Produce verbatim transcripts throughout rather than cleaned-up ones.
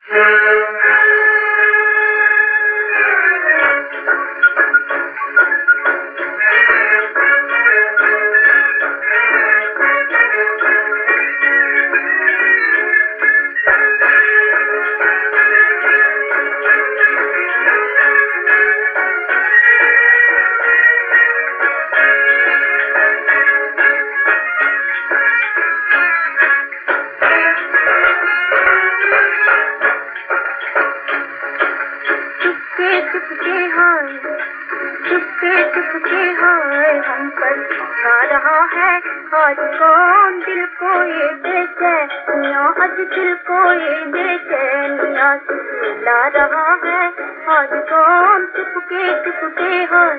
चुपके हाय चुपके चुपके हाय हम पर छा रहा है आज कौन दिल को ये बेचैनियाँ आज दिल को ये बेचैनियाँ ला रहा है आज कौन चुपके चुपके हाय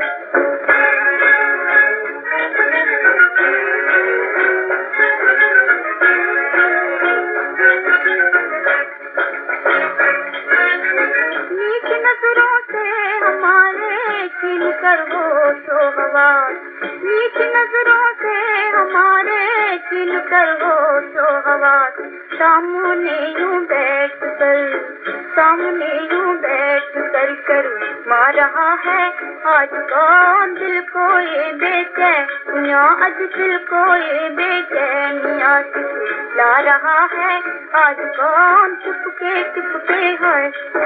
कर वो तो हवा नीच नजरों से हमारे छिन कर वो तो हवा सामने यूं बैठ कर सामने यूं बैठ कर कर मार रहा है आज कौन दिल को ये बेचैनियाँ आज दिल को ये बेचैनियाँ ला रहा है आज कौन चुपके चुपके है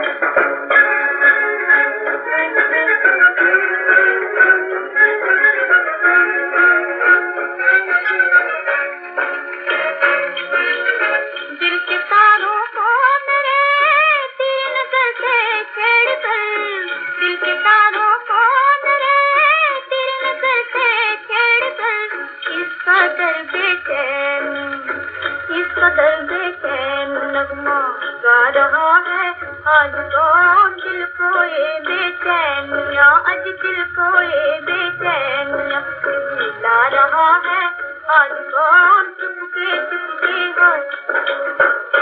गा रहा है आज कौन दिल को ये बेचैनियाँ आज दिल को ये बेचैनियाँ ला रहा है आज कौन चुपके चुपके है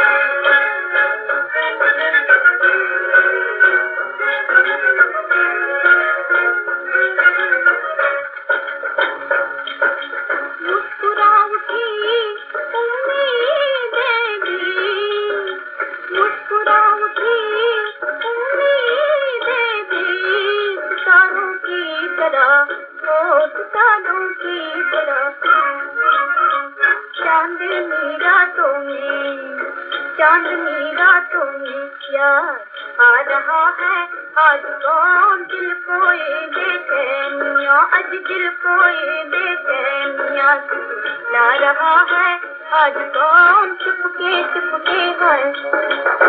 चांदनी रातों में चांदनी रातों में प्यार आ रहा है आज कौन दिल को ये बेचैनियाँ आज दिल को ये बेचैनियाँ ला रहा है आज कौन चुपके चुपके है